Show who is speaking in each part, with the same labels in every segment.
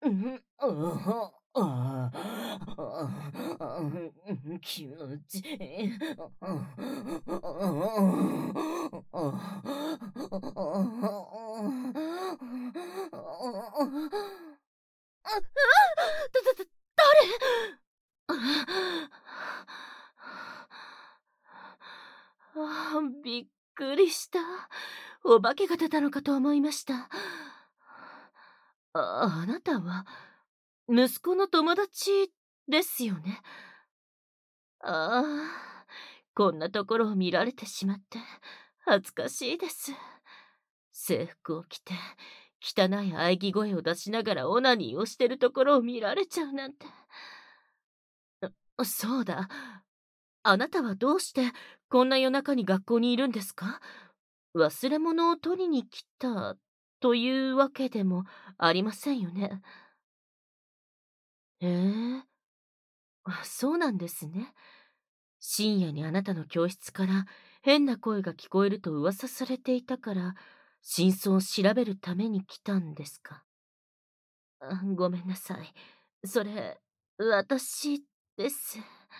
Speaker 1: うん、あ気持ちいい。ああ、びっくりした。お化けが出たのかと思いました。あなたは、息子の友達ですよね。ああ、こんなところを見られてしまって、恥ずかしいです。制服を着て、汚い喘ぎ声を出しながらオナニーをしてるところを見られちゃうなんて。そうだ。あなたはどうしてこんな夜中に学校にいるんですか？忘れ物を取りに来たというわけでもありませんよね。ええ、そうなんですね。深夜にあなたの教室から変な声が聞こえると噂されていたから、真相を調べるために来たんですか？ごめんなさい。それ、私です。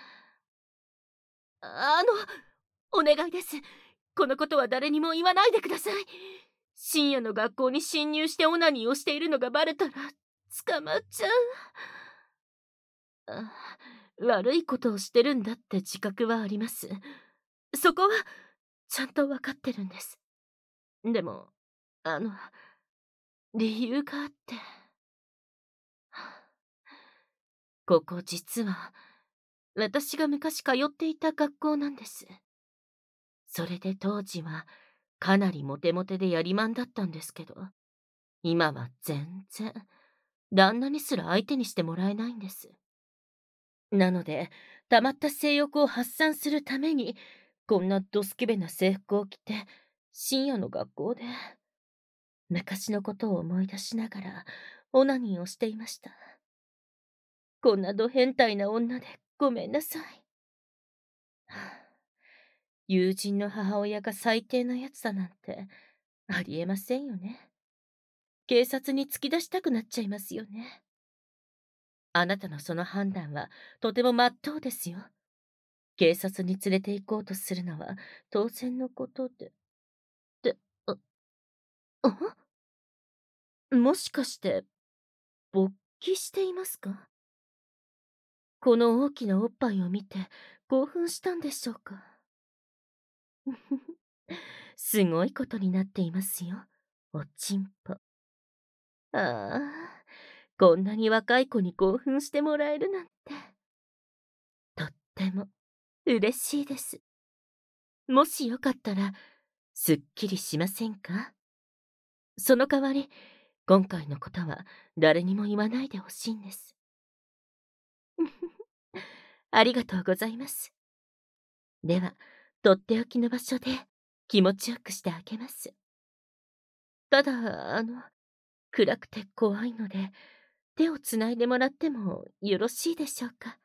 Speaker 1: お願いです。このことは誰にも言わないでください。深夜の学校に侵入してオナニーをしているのがバレたら、捕まっちゃう。あ悪いことをしてるんだって自覚はあります。そこは、ちゃんとわかってるんです。でも、あの、理由があって。ここ実は、私が昔通っていた学校なんです。それで当時は、かなりモテモテでやりまんだったんですけど、今は全然、旦那にすら相手にしてもらえないんです。なので、溜まった性欲を発散するために、こんなドスケベな制服を着て、深夜の学校で、昔のことを思い出しながら、オナニーをしていました。こんなド変態な女でごめんなさい。はあ友人の母親が最低なやつだなんて、ありえませんよね。警察に突き出したくなっちゃいますよね。あなたのその判断はとても真っ当ですよ。警察に連れて行こうとするのは当然のことで。で、もしかして、勃起していますか？この大きなおっぱいを見て興奮したんでしょうか？すごいことになっていますよ。おちんぽ。ああ、こんなに若い子に興奮してもらえるなんて。とっても嬉しいです。もしよかったら、すっきりしませんか？その代わり、今回のことは誰にも言わないでほしいんです。ありがとうございます。では、とっておきの場所で気持ちよくしてあげます。ただ、暗くて怖いので、手をつないでもらってもよろしいでしょうか？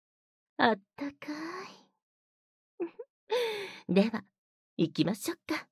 Speaker 1: あったかい。では、行きましょうか。